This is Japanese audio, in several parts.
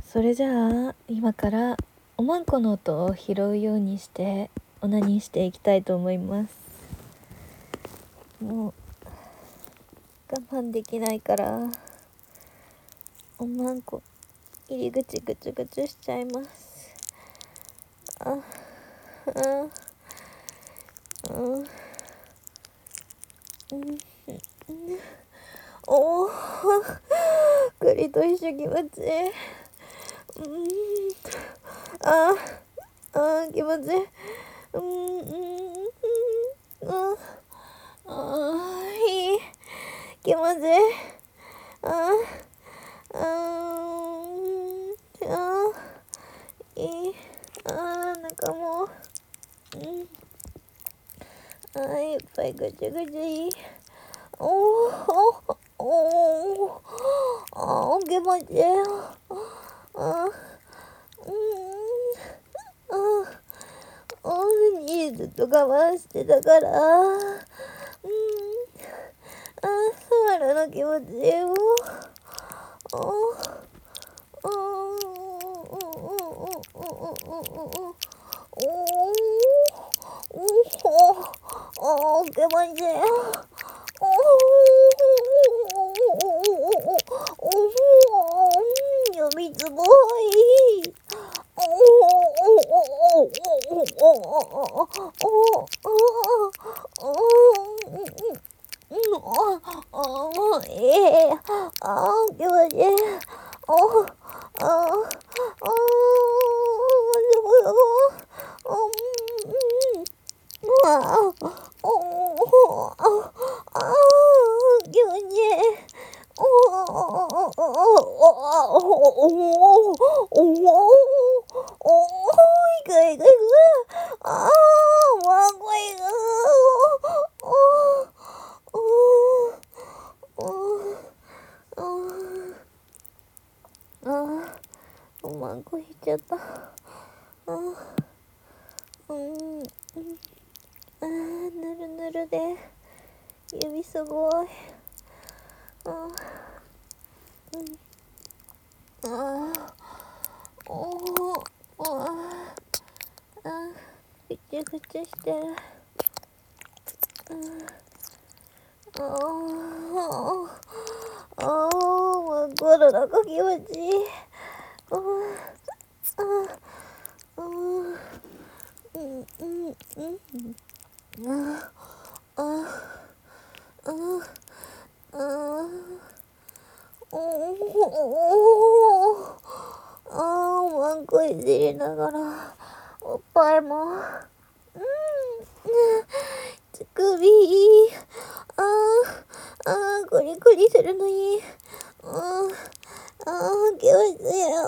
それじゃあ今からおまんこの音を拾うようにしてオナニーしていきたいと思います。もう我慢できないからおまんこ入り口ぐちゅぐちゅしちゃいます。おお栗と一緒気持ちいい。気持ちいい。いい気持ちいい。いい。なんかもういっぱいぐちゅぐちゅいい。気持ちいい。ずっと我慢してたから触るの気持ちいいよ。気持ちいい。みつぼい。気持ちいい。マンコ引いちゃった。ぬるぬるで指すごい。ぐちゅぐちゅしてる。この中気持ちいい。マンコいじりながらおっぱいも乳首コリコリするのいい。気持ちいい。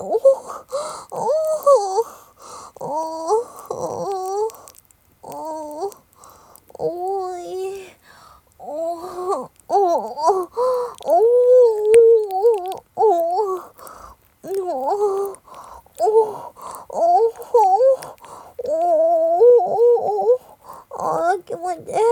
気持ちいい。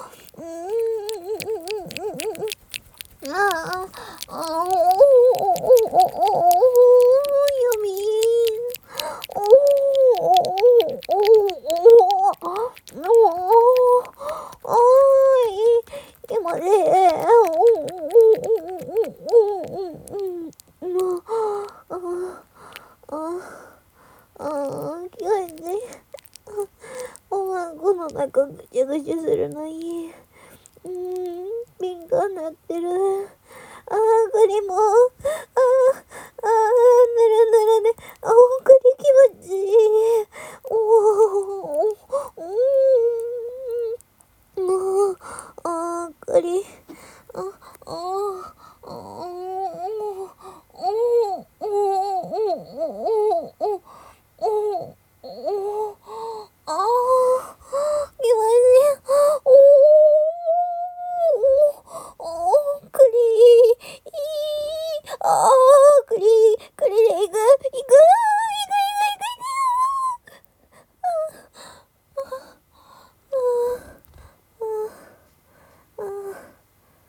この中ぐちゃぐちゃするのいい。敏感なってる。栗もぬるぬるで栗気持ちいい。栗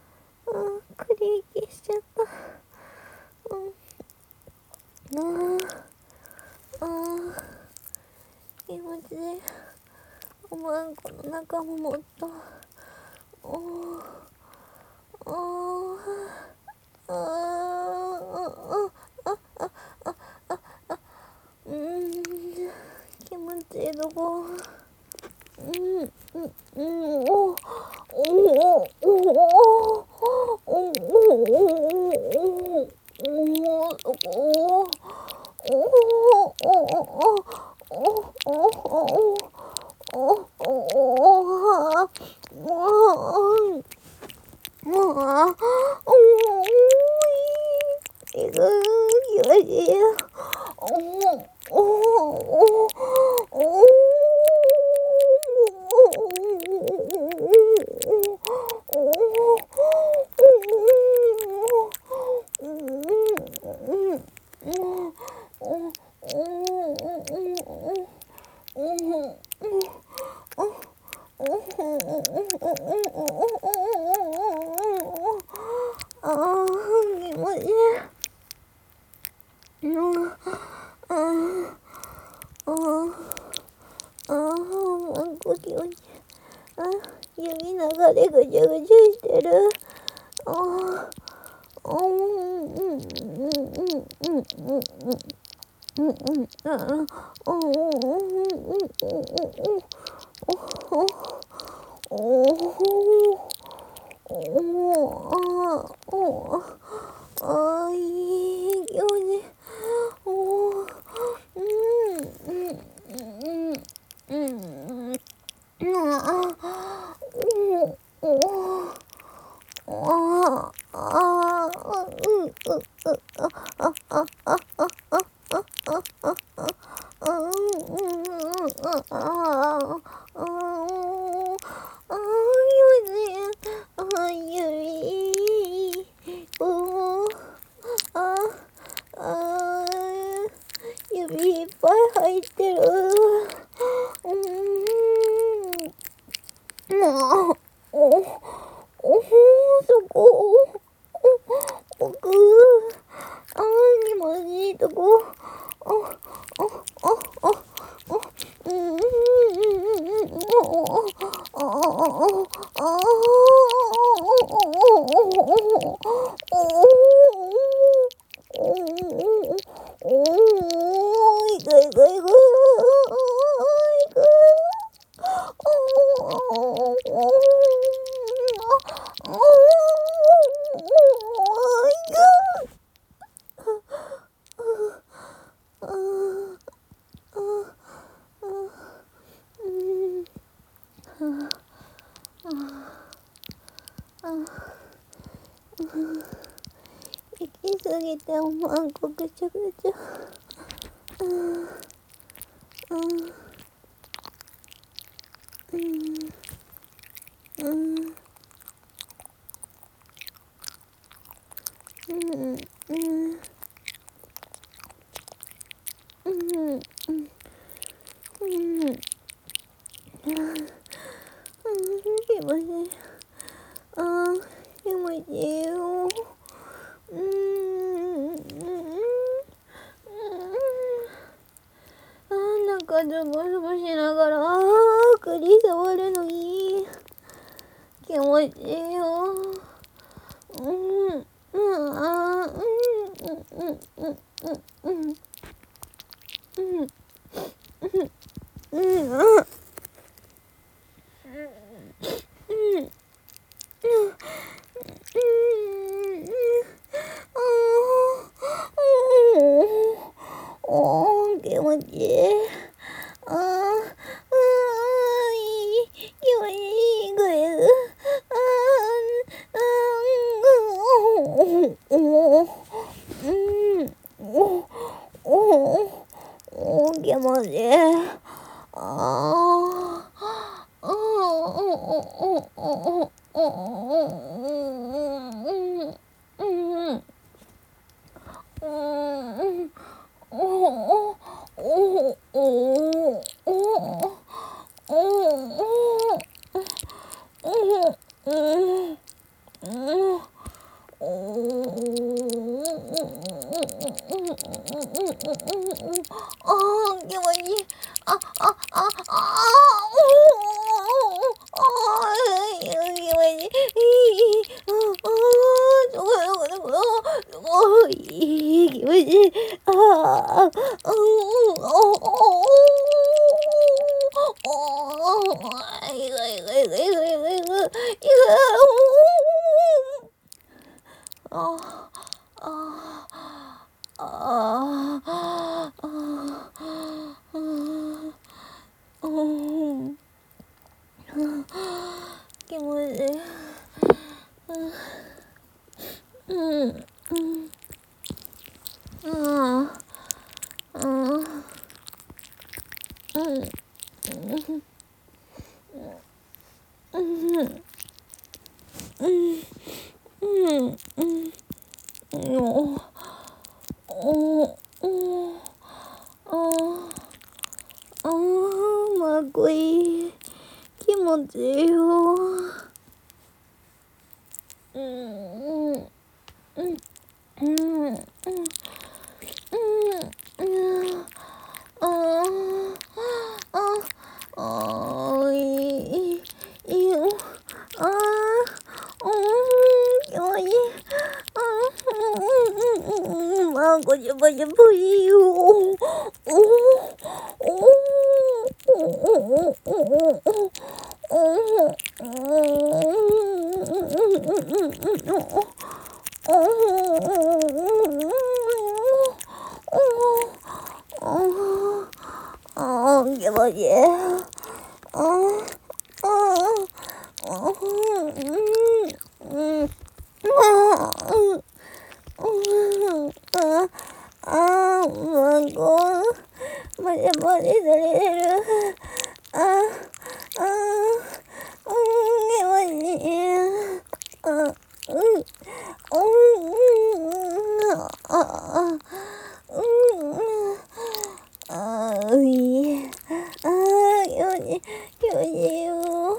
息しちゃった。 ちいい。おまんこの中ももっと気持ちいいとこ。指流れぐじゅぐじゅしてる。いい気持ち。指いっぱい入ってる。そこ奥気持ちいいとこ。行き過ぎておまんこぐちゃぐちゃ。気持ちいい。気持ちいいよ。なんかズボズボしながら栗触るのいい。気持ちいいよ。気持ちいい。気持ちいい。気持ちいい。 気持ちいい。ああ、いがいがいがいがいがいがいがいがああああ気持ちいい。まこいい気持ちいいよ。いいよ。気持ちいい。こじゃばじゃばいいよ。気持ちいい。まだまだされる。気持ちいい。気持ちいいよ。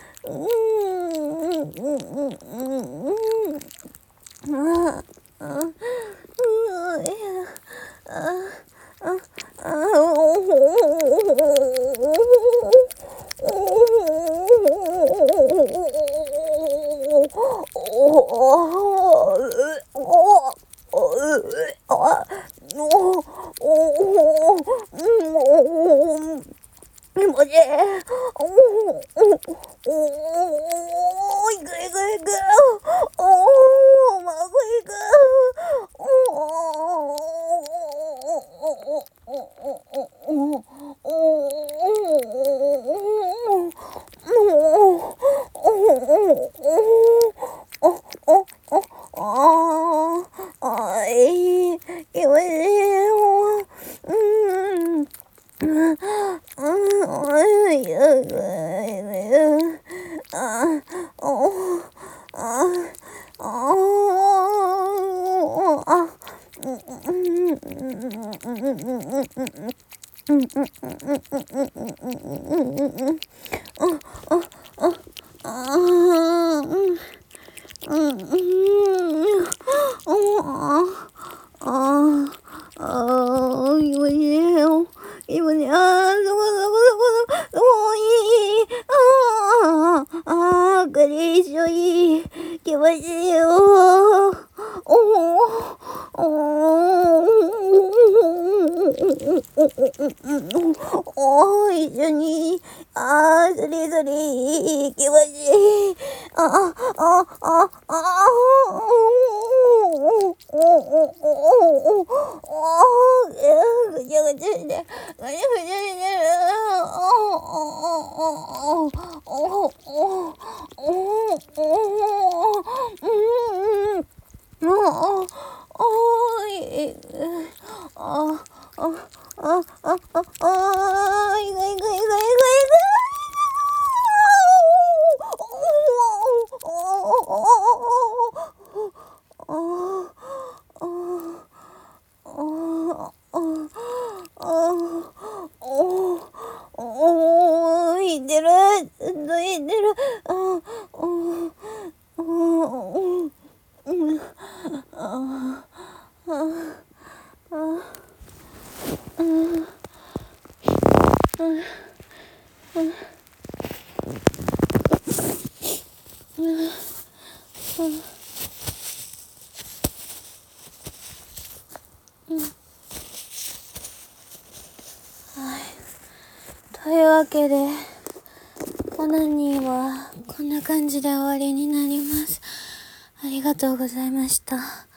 気持ちいいよ。一緒に、それそれ、気持ちいい。ぐちゃぐちゃして、ぐちゃぐちゃしてる。 というわけでオナニーはこんな感じで終わりになります。ありがとうございました。